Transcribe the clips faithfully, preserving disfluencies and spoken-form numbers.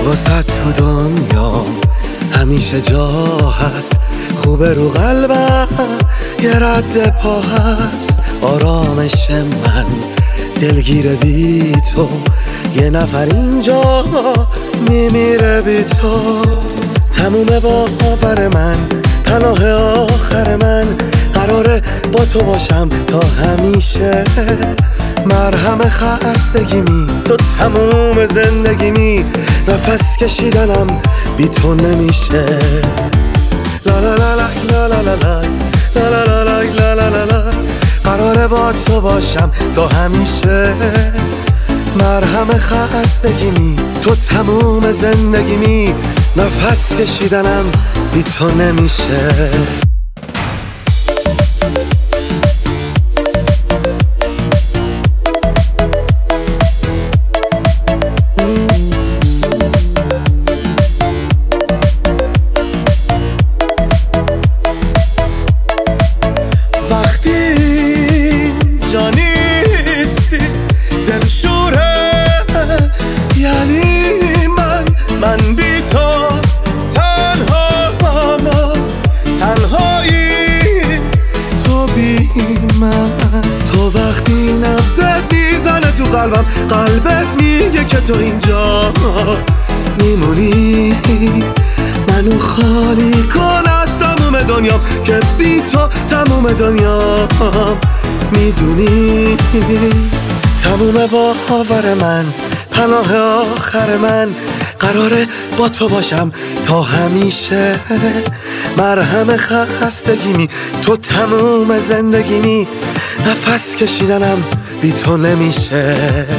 واسه تو دنیا همیشه جا هست، خوبه رو قلبم یه رد پا هست. آرامش من دلگیره بی تو، یه نفر اینجا میمیره بی تو. تموم باور من، پناه آخر من، قراره با تو باشم تا همیشه. مرهم خستگیمی تو تموم زندگیمی، نفس کشیدنم بی تو نمیشه. لا لا لا لا لا لا لا لا لا لا لا لا لا لا، قراره با تو باشم تا همیشه. مرهم خستگیمی تو تموم زندگیمی، نفس کشیدنم بی تو نمیشه. من بی تو تنها تنهایی، تو بی من. تو وقتی نبضت میزنه تو قلبم، قلبت میگه که تو اینجا میمونی. منو خالی کن از تموم دنیام، که بی تو تموم دنیام میدونی. تموم باور من، پناه آخر من، قراره با تو باشم تا همیشه. مرهم خستگیمی تو تموم زندگیمی، نفس کشیدنم بی تو نمیشه.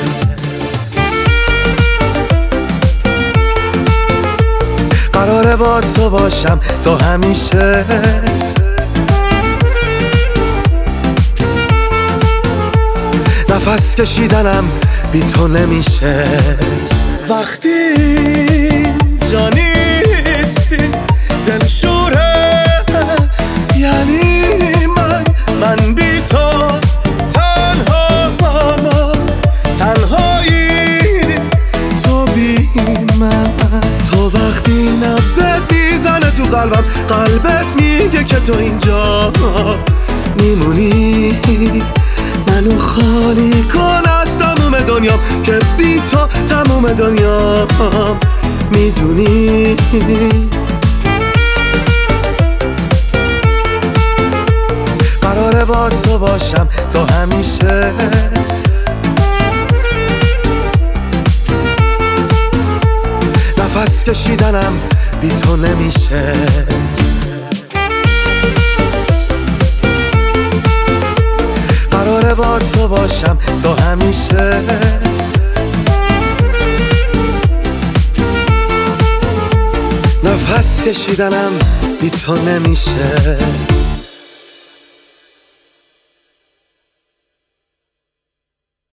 قراره با تو باشم تا همیشه. نفس کشیدنم بی تو نمیشه. وقتی جا نیستی دل شوره، یعنی من من بی تو تنها تنهایی، تو بی من. تو وقتی نبضت میزنه تو قلبم، قلبت میگه که تو اینجا میمونی. منو خالی کن از تموم دنیام، که بی تو تموم دنیام میدونی. قراره با تو باشم تا همیشه. نفس کشیدنم بی تو نمیشه. قراره با تو باشم تا همیشه. نفس کشیدنم بی تو نمیشه.